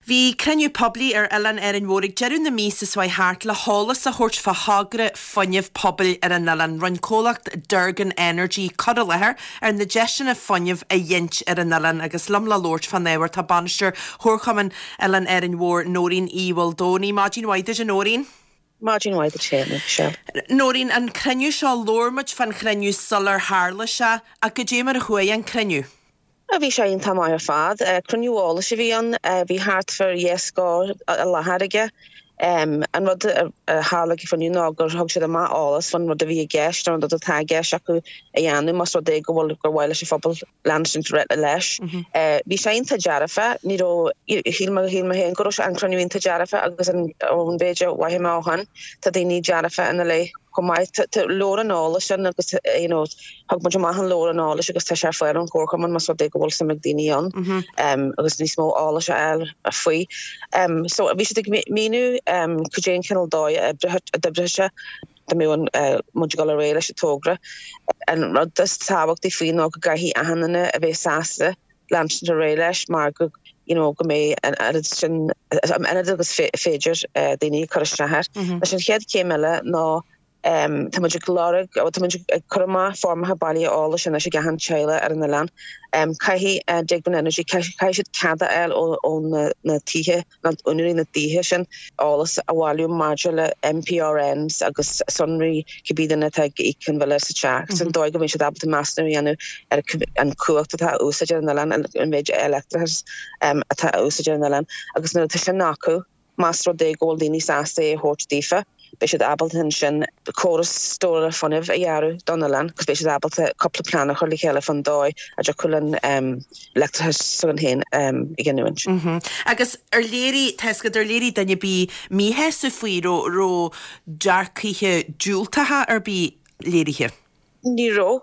Bhí creniu poblí Ellen an mhórig dearún na mís is bhaid háart le hálas a thuirt fa hagra funineh pobl an Ellen run cólacht Durgan Energy cad lethir na deisina funineh a dhéint an Ellen agus lom le Lord fan éhar tá banisteir thuchaman Ellen an mhór Nórín Íhil Dóní Máidín Waide an Nórín. Máidín Waide se. Nórín an creniu seo lormuid fan creniu solar hála se a go dé mar a chuai an creniu. A bhí sé on tam ar fad, cruniúála sé bhí an bhí hart for iescá a leharige, an rud hálaigh fan gur thug siad amach álas fan rud a bhí a gceist an rud atá gceist acu a dhéanamh mas rud é go bhfuil gur bhile sé phobal leansin réit leis. Bhí sé onanta dearafa, ní ró hílma héan go an cruniú onanta dearafa agus an béidir waithim áhan tá daoine dearafa ina lei. Comai lór an álas sin agus thug muid amach an lór an álas agus tá sé foiir an chóchaman mas rud é go bhfuil sa daoine an agus níos mó álas eil a faoi. So a bhí sé míú chudéin cinnal dóid a dibrise da mé an muid go réile se tógra an rud táhacht í faoin ná go gaithí a hanana a bheith sásta leansin a réiles mar go go mé sin agus féidir daoine choristrathair. Sin chead céimiile ná tá muidir glórig ó tá muidir chuma formatha bailí ála sin sé gahan teile ar an Ellen. Caihí Durgan Energy caiisiid cada eil ó na títhe na unirí na títhe sin álas a bháilú maidir le MPRNs agus sunraí cibídanna tá ícin bhile sa teach. San dóid go bhíonn siad abbalta measnaí anu ar an cuacht atá úsaidir an Ellen an méid electrachas atá úsaidir an Ellen agus nu tá sin nácu másró dé ggóil daoine sásta é thuirt dífa. Bé siad abaltain sin choras stóra funineh a dhearú don Ellen, cos bé siad abalta coppla planach chuir le chéile fan dóid a de chulann electrachas san héin I gginúint. Agus léirí teiscad léirí danne bí míthe sa faoi ró dearcíthe dúiltathe ar bí léirithe. Níró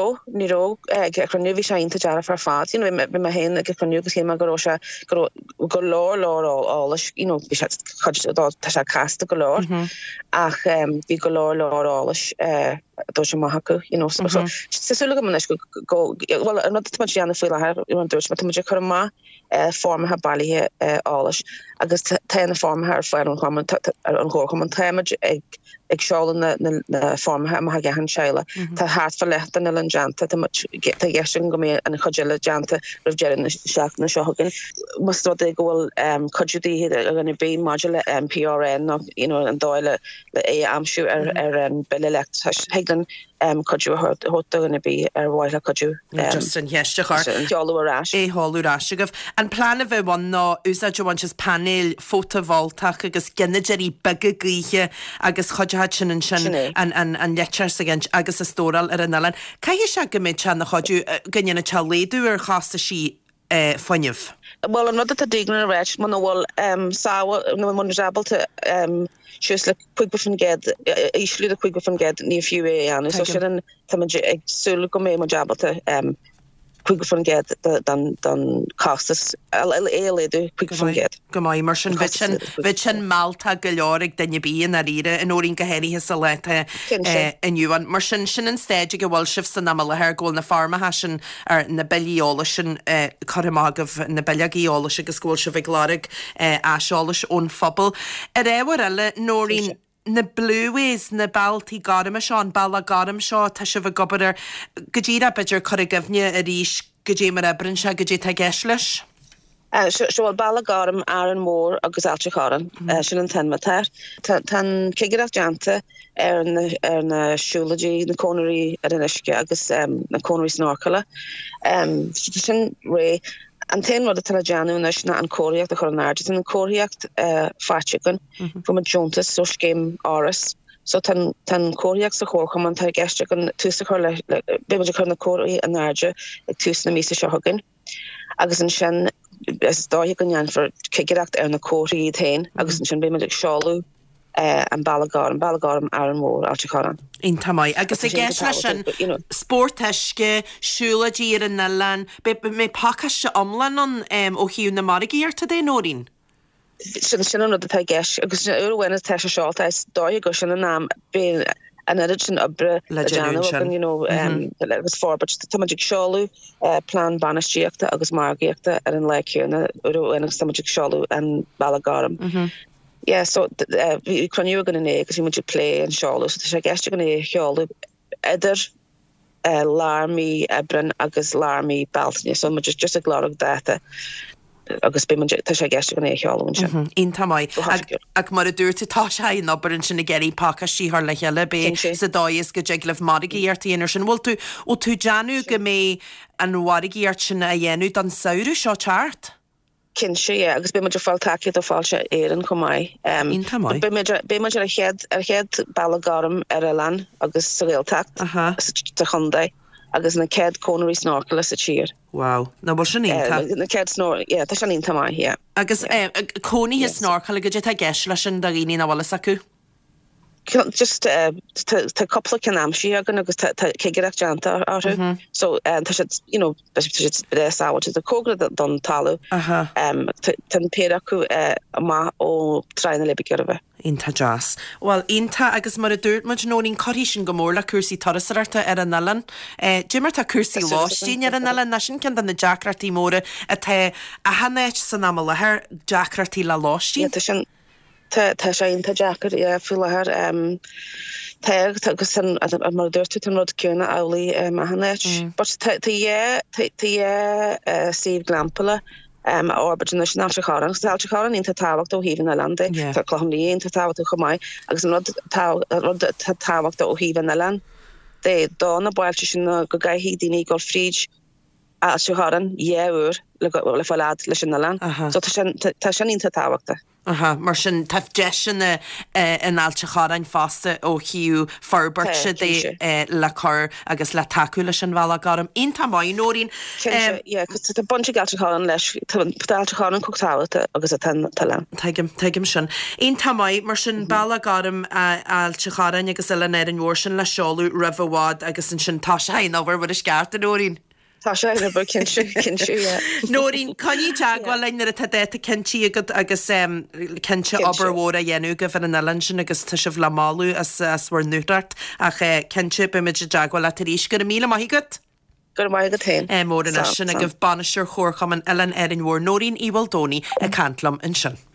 cruniú bhí sé onanta dearaf ar fad. Bhí me héin ag cruniú gus chéime go se go leir álas bhí tá sé casta go leir ach bhí go leir álas dó sé maithacu. Sasúla go manis bhil an rud tá déanana faoi lethir an dúirt, tá muidir chur má formatha bailíthe álas agus téanna formatha ar foiir an chóchaman téimiid ag seála na formatha amach gahan seile. Tá háart fa lecht an Ellen deanta tá gceisisin go mé an chuile deanta rah dearan seach na seogan. Mas rud é go bhfuil chuidúdaí a ganna bé maidir le MPRN an dóile le é amsú ar an beilelect heaglan coidú hóta ganna bí ar bhhaile coidú. Just an heisteachar. Deáú arás. É háú ráistegah. An plana bheith bhain ná úsáidúhaintes panel photovoltaic agus gineidirí bagagíthe agus chuidead sin an letar sa gint agus is tóral ar an Ellen. Caihí se go méid se na chuidú gannne te léadú ar chasta sí funineh? Well, an rud a dígna a réit man bhfuil sáha nó man abalta siús le chuig fan ged íslú a chuig fan ged ní fiú é an so sin ag súla go mé man abalta chuig fan ged dan castas éléadú chuig fan ged. Go mai mar sin bhid sin Malta go leorig danne bíon a ríre in óín gohéirithe sa leta inniuan. Mar sin an stéide go bhfuil sibh san am lethir ggóil na farmathe sin ar na beíolalas sin choimágah na beagaíolalas agus ggóil se bh glárig aseolalas ón phobal. Ar éhar eile Nórín na Blueways na baltí garime seo an balla garim seo tá se bh gobar go ddíra beidir chu a gomhne a ríis go dé mar ebrin se go dé tá gceis leis? Seoil balla garim ar an mór agus altracharan sin an tenmatar. Tan cigurach deanta ar na siúladí na cónarí ar an isce agus na cónarí snorcala. Sin ré an ten rud a tal deanú na an cóíocht a chu an airde an cóíocht fáitigan fu a Jotas so céim áras. So tan cóíocht sa chóchaman tá gceiste an túsa chu le beidir chu na cóí an airde ag tús na mísa seogan. Agus an sin is dói gan for ciguracht ar na cóí tain agus an sin béime ag seáú an ballagarum ar an mór altracharan. In tamai agus gceis leis an sportteisce siúladí ar an Ellen mé pacaiste omlan an ó hiú na marigíarta dé Nórín? Sin an rud atá gceis agus urhhaine te seáilta is dói go sin an náam bé an sin obre agus forbert tamagic sholu plan banistíachta agus margiachta an leicúna uruach tamagic sholu an balagarum. Yeah, so vi craniú gan né agus mu play an sholu, so sé geste gan é heolu idir larmi ebren agus larmi baltni, so mu just a glorog data. Agus be sé giste gan é heolún sin. Ínta mai ag mar a dúirta tá sé nobarin sin na geirí pacha síthar le heile be sa dáis go jeglah margaíarttaí inar sin bhil tú ó tú deanú go mé an wargaíart sin a dhéanú don saoú seo teart? Kinse, agus be fáil takeíad ó fáil se éan chumai. Ínta mai. Be a chead ballagarum ar a lan agus sa réaltacht de chundai. Agus na ced connery snorkel a tír. Wow, na bol sin ínta. Na ced snor, tá sin ínta mai, yeah. Agus coní his snorkel go a geis lei sin da rií na wala acu? Just tá couple can amsí agan agus ceigeach janta áú. So tá sé bre sáil a cógra don talú tan pe acu má ó treine le begeirh. Ínta jazz. Well, ínta agus mar a dúirt mu nóín choí sin gomór le cuasí tarasarta ar an nalan. Jimmar tá cuasí láistín ar an nalan na sin cin na Jackratí móra a te a hanéit san am lethir Jackratí le láistín. Tá sé inta Jackar fi lethir agus mar dúirtu an rud ciúna álaí a hanéit. But tá Steve Glampala orbit na Secharan, Secharan inta táhacht ó híhan na lande, Tá chluhamlíí inta táhacht ó chumai, agus an rud táhacht ó híhan na land. Dé dána bailte sin go gaithí daoine go fríd a Secharan éúr le fáilead leis sin na land. So tá sin inta táhachta. Mar sin taf deisina an altecharáin fásta ó hiú farbert se le chur agus le taú leis an bhela garm. Ínta mai nóín tá bunte galtecharan leis altecharan cotáta agus a talán. Teigim sin. Ínta mai mar sin bhela garm altecharan agus le ar an mhór sin le seáú rahhád agus an sin tá sé ábhar bud is ceart a nóín. Tá sé bu cinú. Nóín coní teagháil lein a déta cintí agus cinse oberhór a dhéanú go bhar an elan sin agus tu sih le máú ashuiir nuart ach cinse be mid deagháil le ríéis go míle maigad? Gur mai go tain. Mór an sin a goh banisteir chóircham an elan ar an mhór nóín íhil dóní a cantlam in sin.